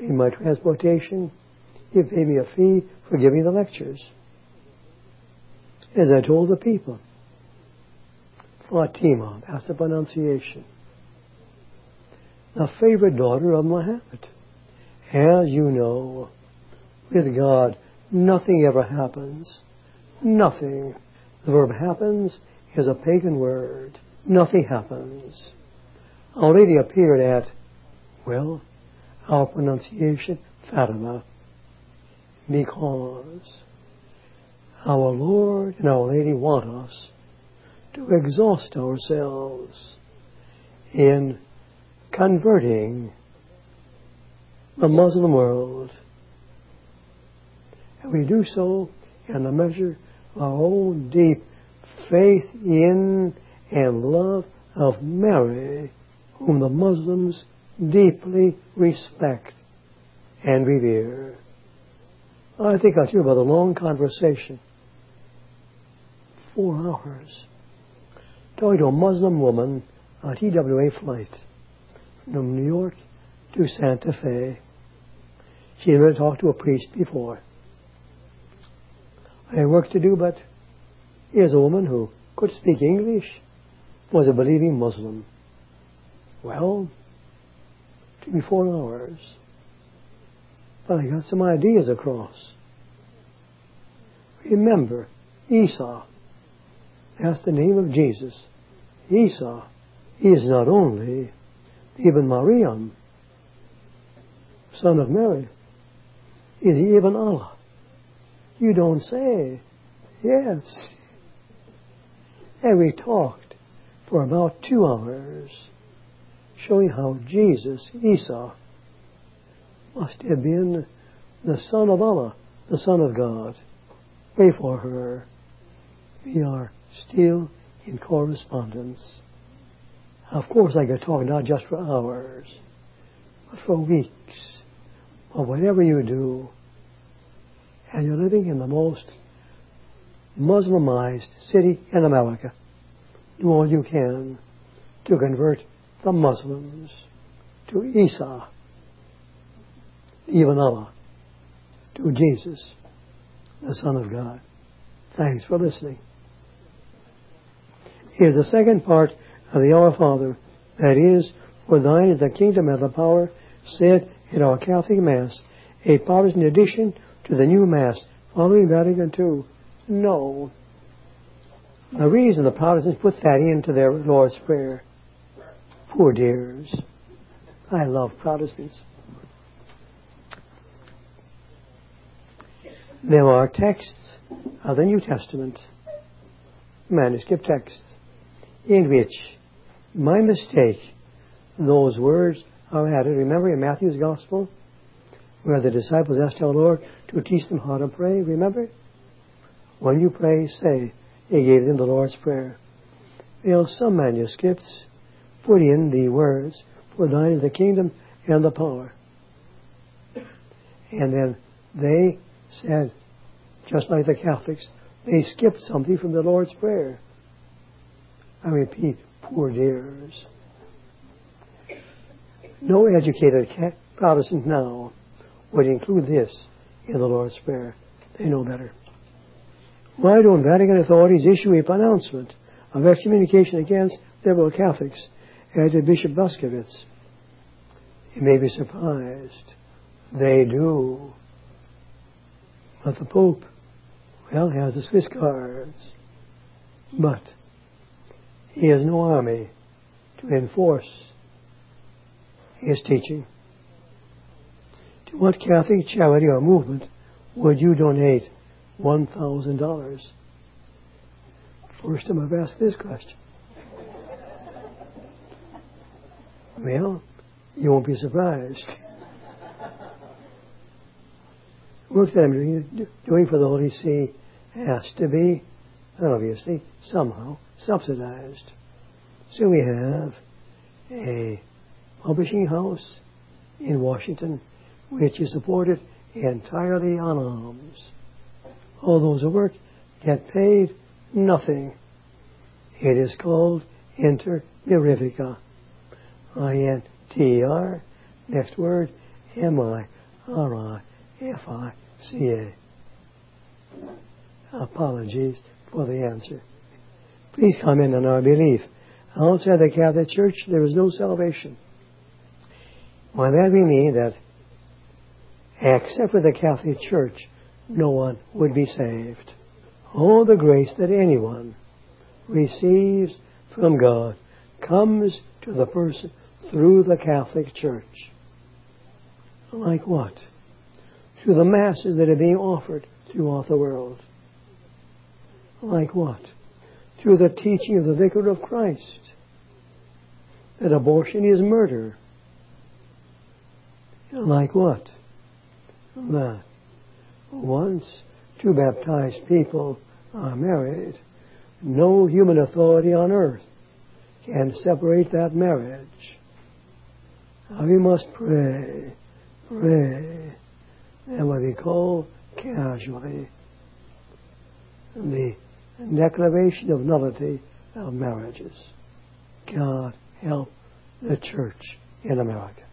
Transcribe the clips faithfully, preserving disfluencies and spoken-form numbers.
paid my transportation. He paid me a fee for giving the lectures. As I told the people, Fatima, that's the pronunciation, the favorite daughter of Muhammad. As you know, with God, nothing ever happens. Nothing. The verb happens is a pagan word. Nothing happens. Our Lady appeared at, well, our pronunciation, Fatima, because our Lord and our Lady want us to exhaust ourselves in converting the Muslim world. And we do so in the measure of our own deep faith in and love of Mary, whom the Muslims deeply respect and revere. I think I'll tell you about a long conversation. Four hours. Talking to a Muslim woman on a T W A flight from New York to Santa Fe. She had never talked to a priest before. I had work to do, but here's a woman who could speak English, was a believing Muslim. Well, it took me four hours. But I got some ideas across. Remember, Isa, that's the name of Jesus. Isa is not only Ibn Maryam, son of Mary, is Ibn Allah. You don't say. Yes. And we talked for about two hours, showing how Jesus, Isa, must have been the Son of Allah, the Son of God. Pray for her. We are still in correspondence. Of course, I could talk not just for hours, but for weeks. But whatever you do, and you're living in the most Muslimized city in America, do all you can to convert the Muslims to Isa, even Allah, to Jesus, the Son of God. Thanks for listening. Here's the second part of the Our Father, that is, for thine is the kingdom and the power, said in our Catholic Mass, a Protestant addition to the new Mass, following Vatican two. No. The reason the Protestants put that into their Lord's Prayer, poor dears. I love Protestants. There are texts of the New Testament, manuscript texts, in which, by mistake, those words are added. Remember in Matthew's Gospel, where the disciples asked our Lord to teach them how to pray? Remember? When you pray, say, He gave them the Lord's Prayer. Well, some manuscripts put in the words, for thine is the kingdom and the power. And then they said, just like the Catholics, they skipped something from the Lord's Prayer. I repeat, poor dears. No educated Protestant now would include this in the Lord's Prayer. They know better. Why don't Vatican authorities issue a pronouncement of excommunication against liberal Catholics, as did Bishop Buskovitz? You may be surprised. They do. But the Pope, well, has the Swiss guards. But he has no army to enforce his teaching. To what Catholic charity or movement would you donate one thousand dollars? First time I've asked this question. Well, you won't be surprised. Work that I'm doing, doing for the Holy See has to be, obviously, somehow subsidized. So we have a publishing house in Washington which is supported entirely on alms. All those who work get paid nothing. It is called Inter Mirifica. I N T E R, next word, M I R I F I C A. Apologies for the answer. Please comment on our belief. Outside the Catholic Church, there is no salvation. By that we mean that, except for the Catholic Church, no one would be saved. All the grace that anyone receives from God comes to the person through the Catholic Church. Like what? Through the masses that are being offered throughout the world. Like what? Through the teaching of the Vicar of Christ that abortion is murder. Like what? That once two baptized people are married, no human authority on earth can separate that marriage. Now we must pray, pray, and what we call casually the declaration of nullity of marriages. God help the church in America.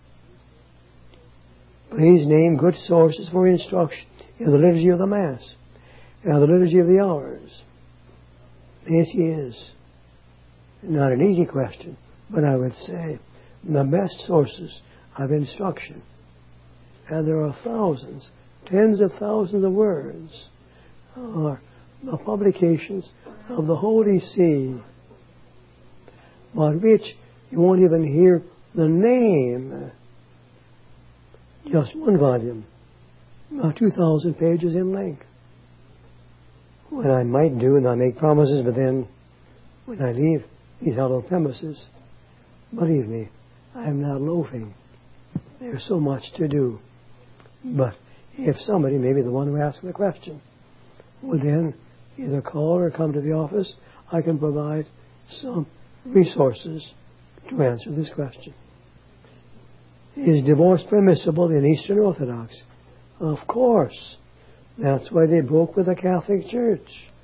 Please name good sources for instruction in the liturgy of the Mass and the liturgy of the hours. This is not an easy question, but I would say the best sources of instruction. And there are thousands, tens of thousands of words, are the publications of the Holy See, about which you won't even hear the name. Just one volume, about two thousand pages in length. What I might do, and I make promises, but then when I leave these hallowed premises, believe me, I am not loafing. There's so much to do. But if somebody, maybe the one who asked the question, would then either call or come to the office, I can provide some resources to answer this question. Is divorce permissible in Eastern Orthodox? Of course. That's why they broke with the Catholic Church.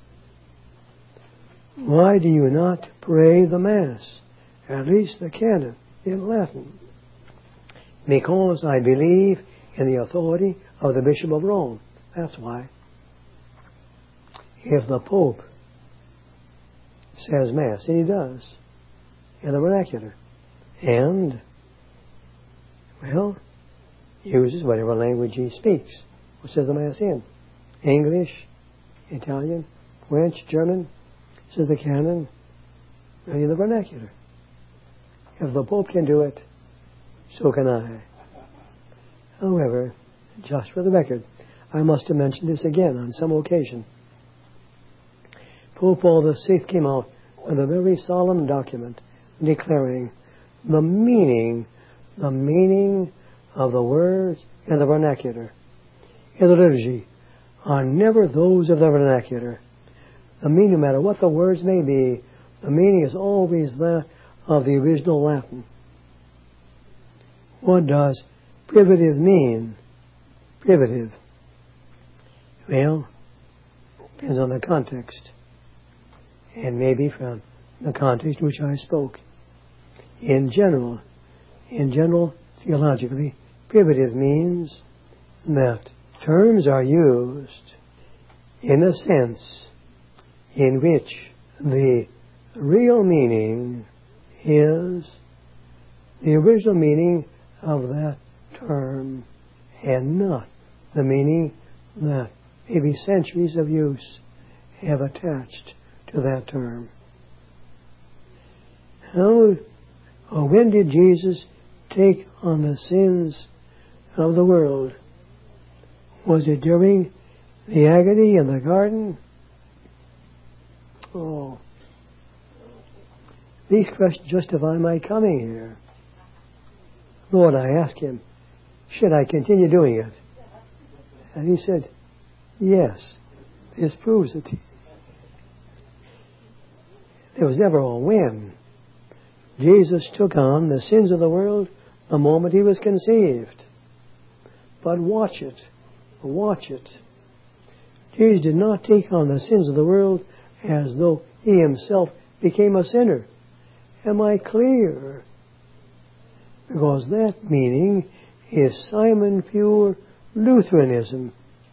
Why do you not pray the Mass, at least the canon, in Latin? Because I believe in the authority of the Bishop of Rome. That's why. If the Pope says Mass, and he does, in the vernacular, and, well, uses whatever language he speaks, what says the Mass in? English, Italian, French, German, says the canon, and in the vernacular. If the Pope can do it, so can I. However, just for the record, I must have mentioned this again on some occasion. Pope Paul the Sixth came out with a very solemn document declaring the meaning, the meaning of the words in the vernacular, in the liturgy, are never those of the vernacular. The meaning, no matter what the words may be, the meaning is always that of the original Latin. What does privative mean? Privative. Well, depends on the context. And maybe from the context in which I spoke. In general, in general, theologically, privative means that terms are used in a sense in which the real meaning is the original meaning of that term and not the meaning that maybe centuries of use have attached to that term. How or when did Jesus take on the sins of the world? Was it during the agony in the garden? Oh. These questions justify my coming here. Lord, I asked him, should I continue doing it? And he said, yes. This proves it. There was never a when. Jesus took on the sins of the world the moment he was conceived. But watch it. Watch it. Jesus did not take on the sins of the world as though he himself became a sinner. Am I clear? Because that meaning is Simon Pure Lutheranism.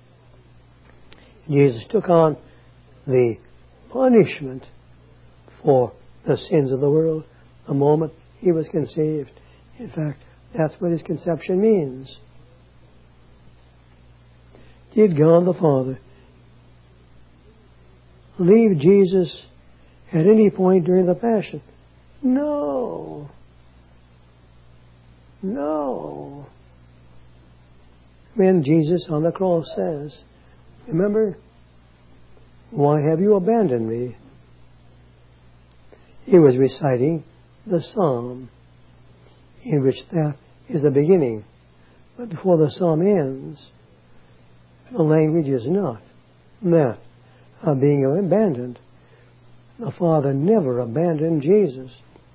Jesus took on the punishment for the sins of the world the moment he was conceived. In fact, that's what his conception means. Did God the Father leave Jesus at any point during the Passion? No. No. When Jesus on the cross says, remember, why have you abandoned me? He was reciting the psalm in which that is the beginning. But before the psalm ends, the language is not that of being abandoned. The Father never abandoned Jesus.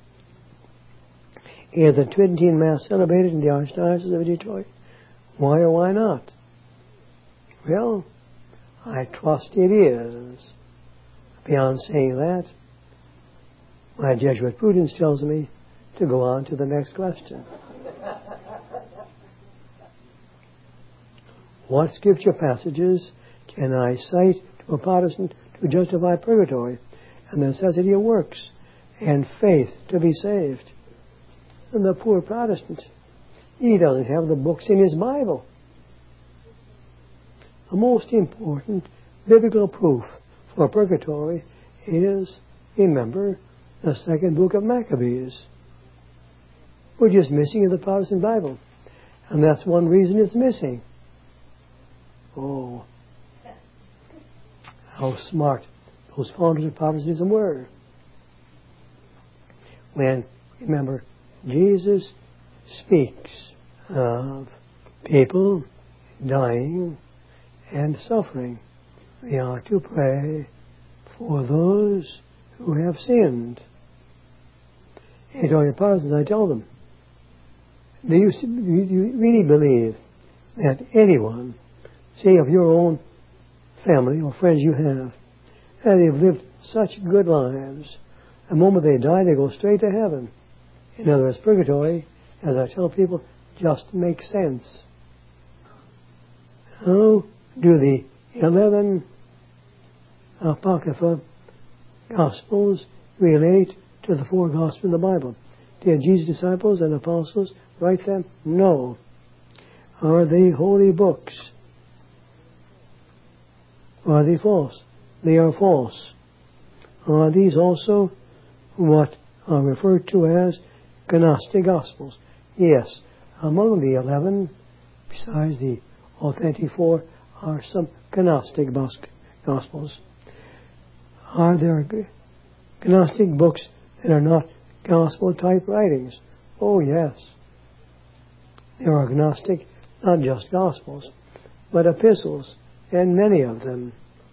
Is the Tridentine Mass celebrated in the Archdiocese of Detroit? Why or why not? Well, I trust it is. Beyond saying that, my Jesuit prudence tells me to go on to the next question. What scripture passages can I cite to a Protestant to justify purgatory and the necessity of works and faith to be saved? And the poor Protestant, he doesn't have the books in his Bible. The most important biblical proof for purgatory is, remember, the second book of Maccabees, which is missing in the Protestant Bible. And that's one reason it's missing. Oh, how smart those founders of Protestantism were. When, remember, Jesus speaks of people dying and suffering, we are to pray for those who have sinned. And to your Protestants, I tell them, do you, do you really believe that anyone, say of your own family or friends you have, and they've lived such good lives, the moment they die, they go straight to heaven? In other words, purgatory, as I tell people, just makes sense. How do the eleven Apocrypha Gospels relate to the four Gospels in the Bible? Did Jesus' disciples and apostles write them? No. Are they holy books? Are they false? They are false. Are these also what are referred to as Gnostic Gospels? Yes. Among the eleven, besides the authentic four, are some Gnostic Gospels. Are there Gnostic books that are not Gospel-type writings? Oh, yes. There are Gnostic, not just Gospels, but epistles, and many of them.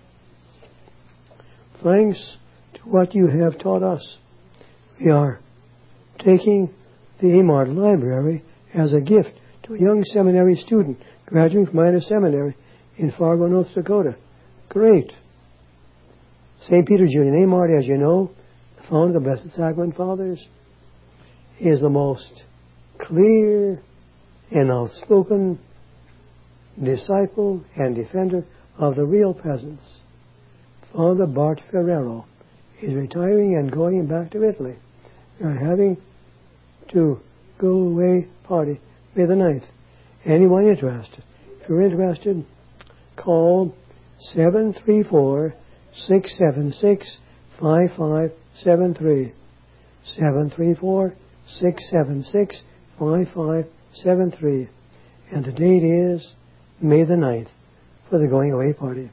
Thanks to what you have taught us, we are taking the Amart Library as a gift to a young seminary student graduating from Minor Seminary in Fargo, North Dakota. Great. Saint Peter Julian Amart, as you know, the founder of the Blessed Sacrament Fathers, is the most clear and outspoken disciple and defender of the real peasants. Father Bart Ferrero is retiring and going back to Italy. We are having to go away party May the ninth. Anyone interested? If you're interested, call seven three four, six seven six, five five seven three. seven three four, six seven six, five five seven three. And the date is May the ninth for the going away party.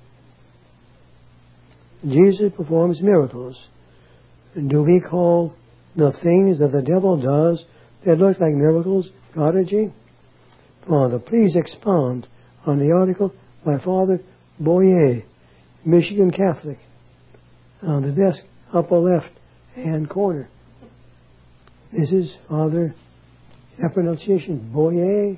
Jesus performs miracles. Do we call the things that the devil does that look like miracles prodigy? Father, please expound on the article by Father Boyer, Michigan Catholic, on the desk upper left hand corner. This is Father, that pronunciation, Boyer.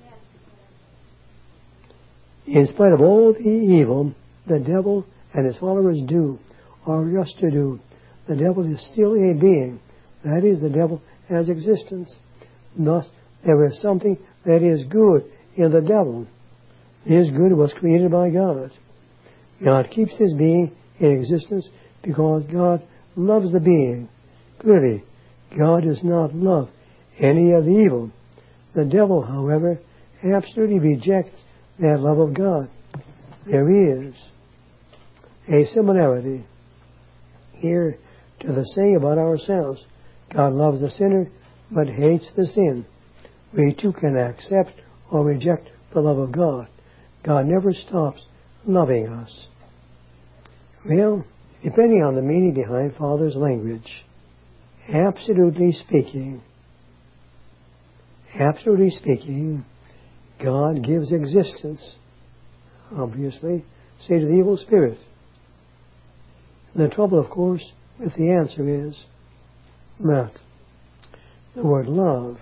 In spite of all the evil the devil and his followers do, or just to do, the devil is still a being. That is, the devil has existence. Thus, there is something that is good in the devil. His good was created by God. God keeps his being in existence because God loves the being. Clearly, God does not love any of the evil. The devil, however, absolutely rejects that love of God. There is a similarity here to the saying about ourselves. God loves the sinner, but hates the sin. We too can accept or reject the love of God. God never stops loving us. Well, depending on the meaning behind Father's language, absolutely speaking, absolutely speaking, God gives existence, obviously, say to the evil spirit. And the trouble, of course, with the answer is that the word love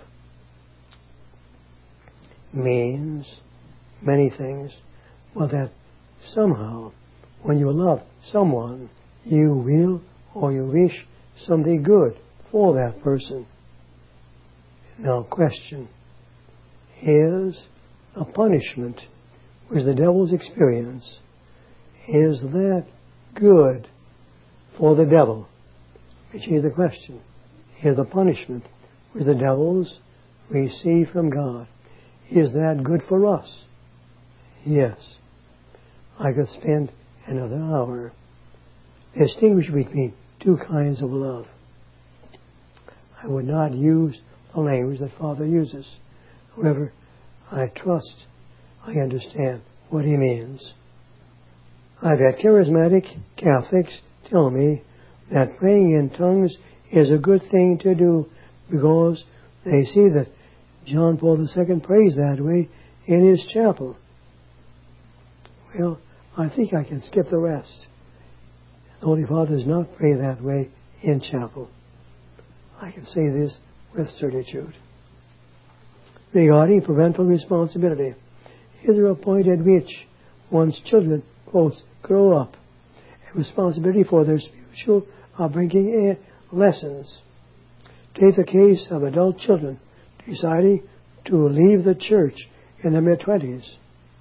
means many things, but that somehow, when you love someone, you will or you wish something good for that person. Now, question, is a punishment which the devil's experience, is that good for the devil? Which is the question. Is the punishment which the devils receive from God, is that good for us? Yes. I could spend another hour distinguishing between two kinds of love. I would not use the language that Father uses. However, I trust I understand what he means. I've had charismatic Catholics tell me that praying in tongues is a good thing to do because they see that John Paul the Second prays that way in his chapel. Well, I think I can skip the rest. The Holy Father does not pray that way in chapel. I can say this with certitude. Regarding parental responsibility, is there a point at which one's children, quotes, grow up, and responsibility for their spiritual upbringing lessens? Take the case of adult children deciding to leave the church in their mid-twenties.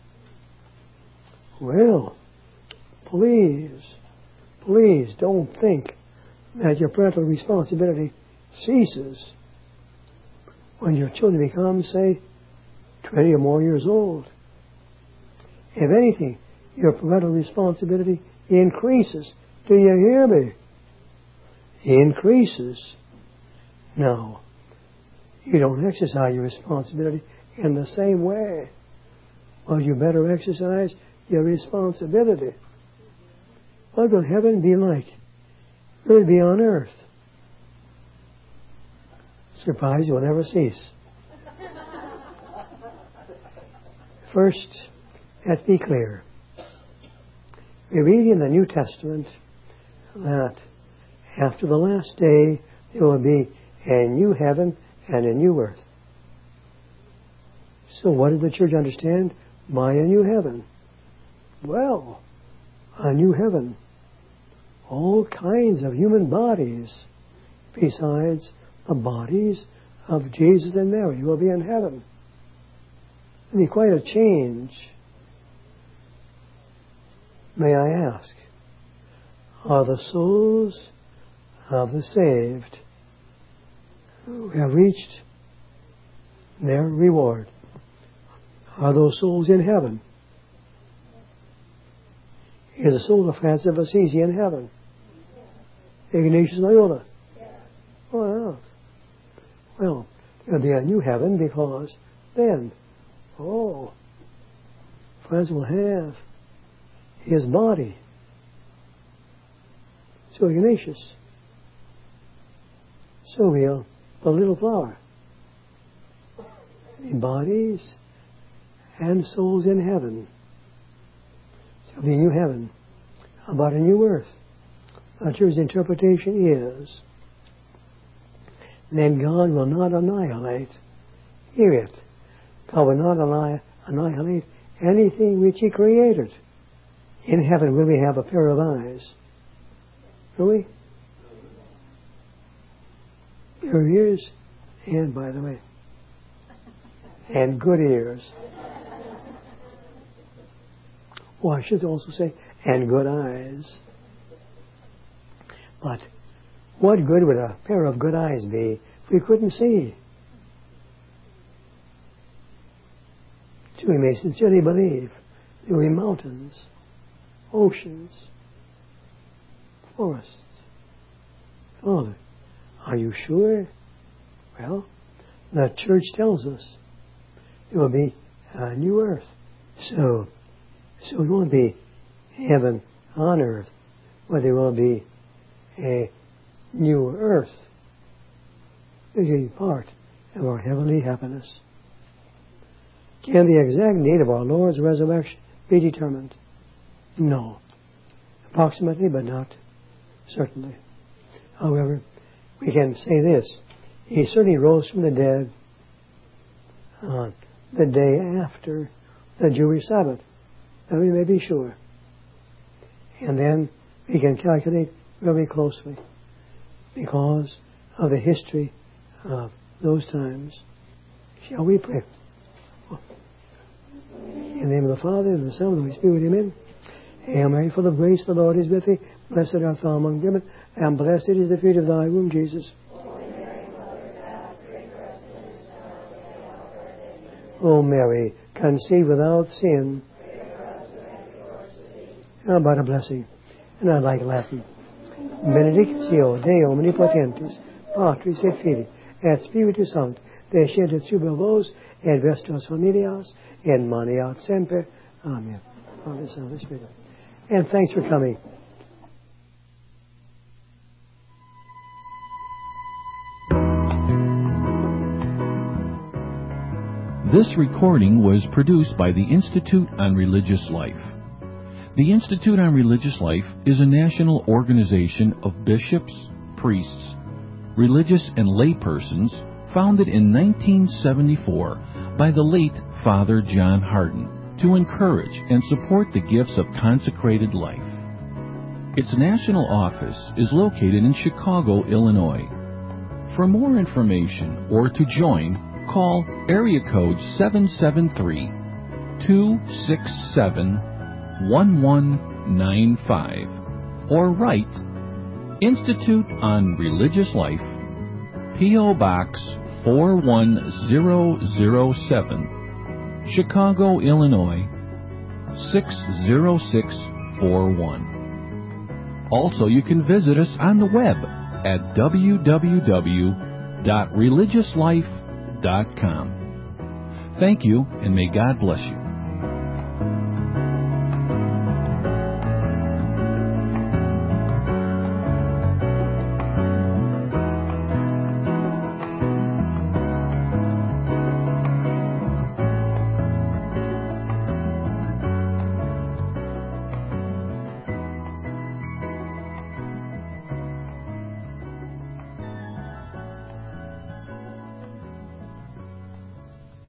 Well, please, please don't think that your parental responsibility ceases when your children become, say, twenty or more years old. If anything, your parental responsibility increases. Do you hear me? Increases. No. You don't exercise your responsibility in the same way. Well, you better exercise your responsibility. What will heaven be like? Will it be on earth? Surprise will never cease. First, let's be clear. We read in the New Testament that after the last day there will be a new heaven and a new earth. So what did the church understand by a new heaven? Well, a new heaven. All kinds of human bodies besides the bodies of Jesus and Mary will be in heaven. It'll be quite a change. May I ask, are the souls of the saved who have reached their reward, are those souls in heaven? Is the soul of Francis of Assisi in heaven? Ignatius Loyola? Well, well, there'll be a new heaven because then, oh, Francis will have his body. So Ignatius. So will the little flower. In bodies and souls in heaven. There'll be a new heaven. How about a new earth? The church's interpretation is then God will not annihilate. Hear it. God will not annihilate anything which He created. In heaven will we have a pair of eyes? Will we? Pair of ears? And by the way, and good ears. Or I should also say, and good eyes. But what good would a pair of good eyes be if we couldn't see? So we may sincerely believe there will be mountains, oceans, forests. Father, are you sure? Well, the church tells us there will be a new earth. So, so it won't be heaven on earth, but there will be a new earth. It will be part of our heavenly happiness. Can the exact date of our Lord's resurrection be determined? No. Approximately, but not certainly. However, we can say this. He certainly rose from the dead on the day after the Jewish Sabbath. That we may be sure. And then we can calculate very closely because of the history of those times. Shall we pray? In the name of the Father, and the Son, and the Holy Spirit, amen. Hail Mary, full of grace, the Lord is with thee. Blessed art thou among women, and blessed is the fruit of thy womb, Jesus. O Mary, conceived without sin. How about a blessing? And I like Latin. Benedictio Dei omnipotentis, Patris et Filii, et Spiritus Sancti, descendet super vos, et vestras familias, et maneat semper. Amen. Father, Son, Holy Spirit. And thanks for coming. This recording was produced by the Institute on Religious Life. The Institute on Religious Life is a national organization of bishops, priests, religious and laypersons founded in nineteen seventy-four by the late Father John Hardin to encourage and support the gifts of consecrated life. Its national office is located in Chicago, Illinois. For more information or to join, call area code seven seven three, two six seven, one one nine five or write Institute on Religious Life, P O Box four one zero zero seven, Chicago, Illinois six zero six four one. Also, you can visit us on the web at w w w dot religious life dot com. Thank you, and may God bless you.